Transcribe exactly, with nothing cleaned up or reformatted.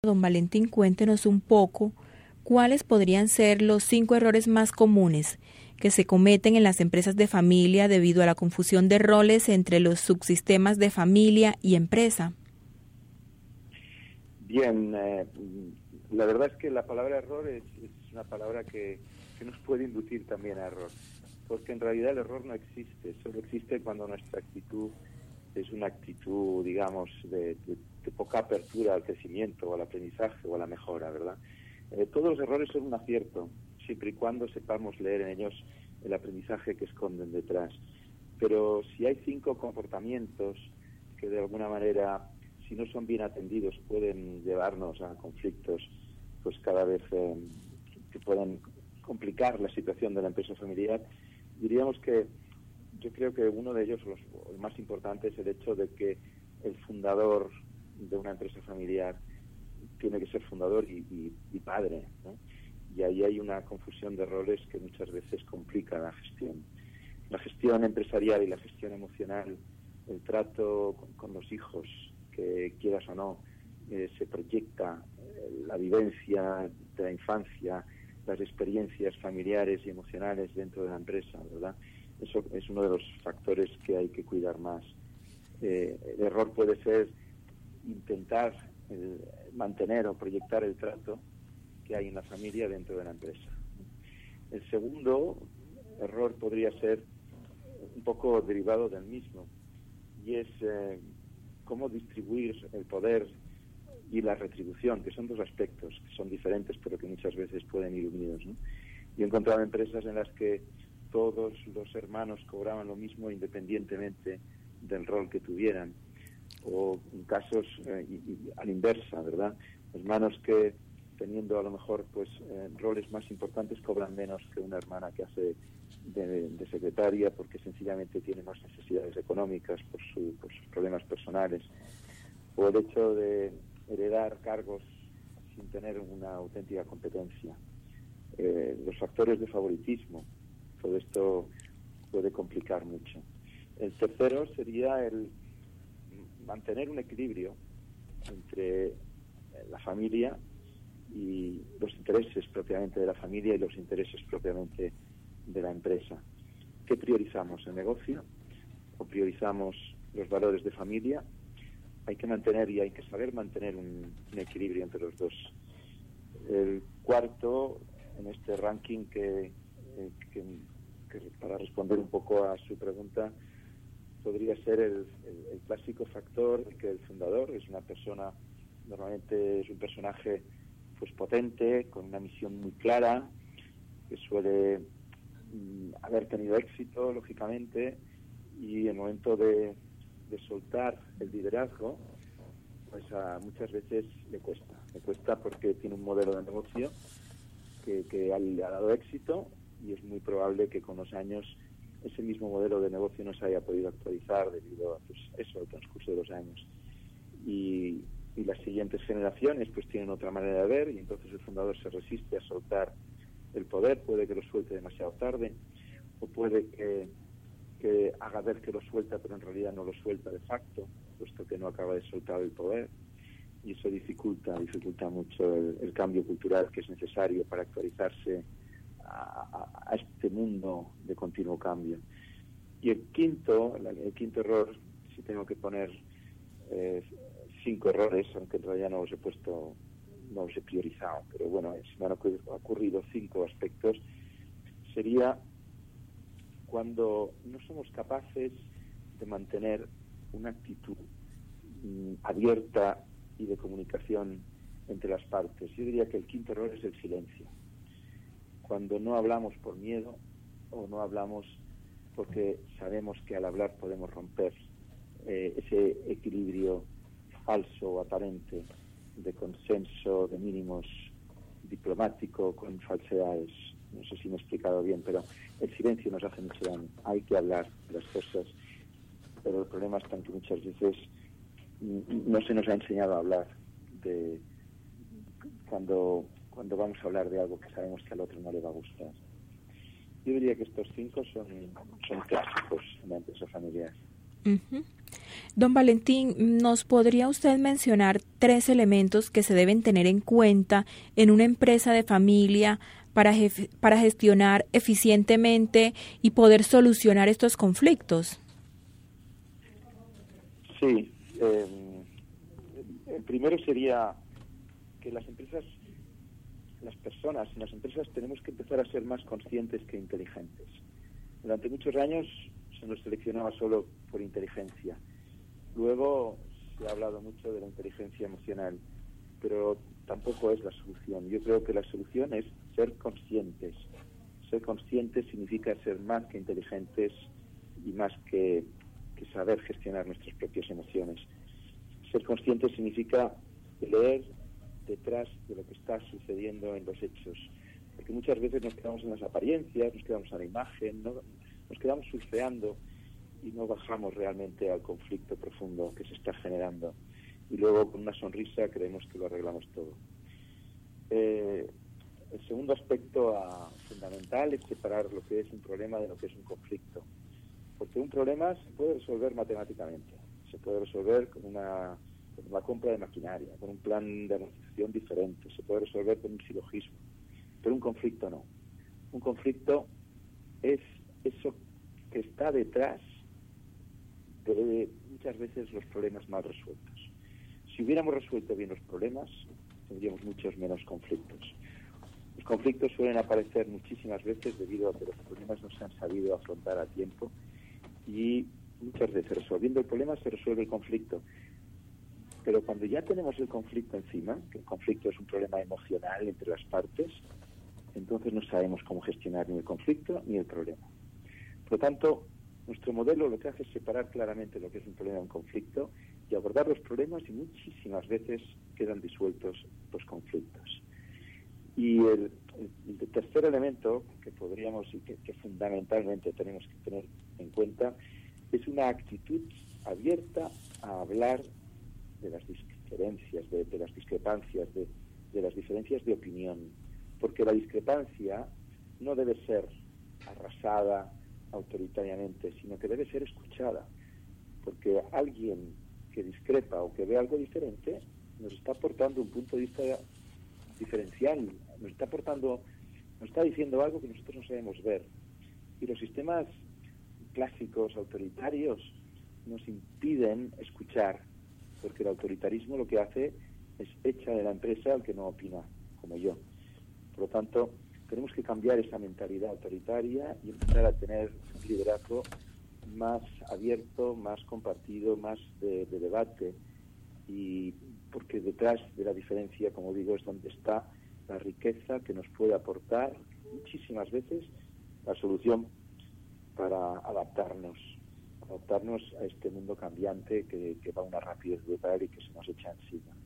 Don Valentín, cuéntenos un poco cuáles podrían ser los cinco errores más comunes que se cometen en las empresas de familia debido a la confusión de roles entre los subsistemas de familia y empresa. Bien, eh, la verdad es que la palabra error es, es una palabra que, que nos puede inducir también a error, porque en realidad el error no existe, solo existe cuando nuestra actitud es una actitud, digamos, de, de, de poca apertura al crecimiento o al aprendizaje o a la mejora, ¿verdad? Eh, todos los errores son un acierto, siempre y cuando sepamos leer en ellos el aprendizaje que esconden detrás. Pero si hay cinco comportamientos que de alguna manera, si no son bien atendidos, pueden llevarnos a conflictos, pues cada vez eh, que pueden complicar la situación de la empresa familiar, diríamos que yo creo que uno de ellos, los, el más importante, es el hecho de que el fundador de una empresa familiar tiene que ser fundador y, y, y padre, ¿no? Y ahí hay una confusión de roles que muchas veces complica la gestión. La gestión empresarial y la gestión emocional, el trato con, con los hijos, que quieras o no, eh, se proyecta eh, la vivencia de la infancia, las experiencias familiares y emocionales dentro de la empresa, ¿verdad? Eso es uno de los factores que hay que cuidar más. Eh, el error puede ser intentar eh, mantener o proyectar el trato que hay en la familia dentro de la empresa. El segundo error podría ser un poco derivado del mismo, y es eh, cómo distribuir el poder y la retribución, que son dos aspectos que son diferentes pero que muchas veces pueden ir unidos, ¿no? Yo he encontrado empresas en las que todos los hermanos cobraban lo mismo independientemente del rol que tuvieran, o en casos eh, y, y a la inversa, ¿verdad? Hermanos que teniendo a lo mejor pues eh, roles más importantes cobran menos que una hermana que hace de, de secretaria porque sencillamente tiene más necesidades económicas por, su, por sus problemas personales, o el hecho de heredar cargos sin tener una auténtica competencia. Eh, los factores de favoritismo, todo esto puede complicar mucho. El tercero sería el mantener un equilibrio entre la familia y los intereses propiamente de la familia y los intereses propiamente de la empresa. ¿Qué priorizamos? ¿El negocio o priorizamos los valores de familia? Hay que mantener y hay que saber mantener un, un equilibrio entre los dos. El cuarto, en este ranking que, eh, que, que para responder un poco a su pregunta, podría ser el, el, el clásico factor de que el fundador es una persona, normalmente es un personaje pues potente, con una misión muy clara, que suele mm, haber tenido éxito, lógicamente, y en el momento de, de soltar el liderazgo, pues a muchas veces le cuesta. Le cuesta porque tiene un modelo de negocio que, que ha, le ha dado éxito, y es muy probable que con los años ese mismo modelo de negocio no se haya podido actualizar debido a pues, eso, al transcurso de los años. Y, y las siguientes generaciones pues tienen otra manera de ver, y entonces el fundador se resiste a soltar el poder, puede que lo suelte demasiado tarde, o puede que, que haga ver que lo suelta, pero en realidad no lo suelta de facto, puesto que no acaba de soltar el poder, y eso dificulta, dificulta mucho el, el cambio cultural que es necesario para actualizarse A, a este mundo de continuo cambio. Y el quinto, el quinto error, si tengo que poner eh, cinco errores, aunque en realidad no los he puesto, no los he priorizado, pero bueno, se me han ocurrido cinco aspectos, sería cuando no somos capaces de mantener una actitud mm, abierta y de comunicación entre las partes. Yo diría que el quinto error es el silencio. Cuando no hablamos por miedo o no hablamos porque sabemos que al hablar podemos romper eh, ese equilibrio falso o aparente de consenso, de mínimos diplomático con falsedades. No sé si me he explicado bien, pero el silencio nos hace mucho daño. Hay que hablar de las cosas, pero el problema es que muchas veces no se nos ha enseñado a hablar de cuando... cuando vamos a hablar de algo que sabemos que al otro no le va a gustar. Yo diría que estos cinco son, son clásicos en la empresa familiar. Uh-huh. Don Valentín, ¿nos podría usted mencionar tres elementos que se deben tener en cuenta en una empresa de familia para, jef- para gestionar eficientemente y poder solucionar estos conflictos? Sí, eh, el primero sería que las empresas, las personas en las empresas tenemos que empezar a ser más conscientes que inteligentes. Durante muchos años se nos seleccionaba solo por inteligencia. Luego se ha hablado mucho de la inteligencia emocional, pero tampoco es la solución. Yo creo que la solución es ser conscientes. Ser conscientes significa ser más que inteligentes y más que, que saber gestionar nuestras propias emociones. Ser conscientes significa leer detrás de lo que está sucediendo en los hechos. Porque muchas veces nos quedamos en las apariencias, nos quedamos en la imagen, ¿no? Nos quedamos surfeando y no bajamos realmente al conflicto profundo que se está generando. Y luego con una sonrisa creemos que lo arreglamos todo. Eh, el segundo aspecto a, fundamental es separar lo que es un problema de lo que es un conflicto. Porque un problema se puede resolver matemáticamente, se puede resolver con una, con una compra de maquinaria, con un plan de amortización diferente, se puede resolver con un silogismo, pero un conflicto no. Un conflicto es eso que está detrás de muchas veces los problemas mal resueltos. Si hubiéramos resuelto bien los problemas, tendríamos muchos menos conflictos. Los conflictos suelen aparecer muchísimas veces debido a que los problemas no se han sabido afrontar a tiempo y muchas veces resolviendo el problema se resuelve el conflicto. Pero cuando ya tenemos el conflicto encima, que el conflicto es un problema emocional entre las partes, entonces no sabemos cómo gestionar ni el conflicto ni el problema. Por lo tanto, nuestro modelo lo que hace es separar claramente lo que es un problema y un conflicto y abordar los problemas, y muchísimas veces quedan disueltos los conflictos. Y el, el, el tercer elemento que podríamos y que, que fundamentalmente tenemos que tener en cuenta es una actitud abierta a hablar de las diferencias, de, de las discrepancias, de, de las diferencias de opinión, porque la discrepancia no debe ser arrasada autoritariamente, sino que debe ser escuchada, porque alguien que discrepa o que ve algo diferente nos está aportando un punto de vista diferencial, nos está aportando, nos está diciendo algo que nosotros no sabemos ver. Y los sistemas clásicos autoritarios nos impiden escuchar, porque el autoritarismo lo que hace es echa de la empresa al que no opina, como yo. Por lo tanto, tenemos que cambiar esa mentalidad autoritaria y empezar a tener un liderazgo más abierto, más compartido, más de, de debate, y porque detrás de la diferencia, como digo, es donde está la riqueza que nos puede aportar muchísimas veces la solución para adaptarnos, adaptarnos a este mundo cambiante que, que va a una rapidez brutal y que se nos echa encima.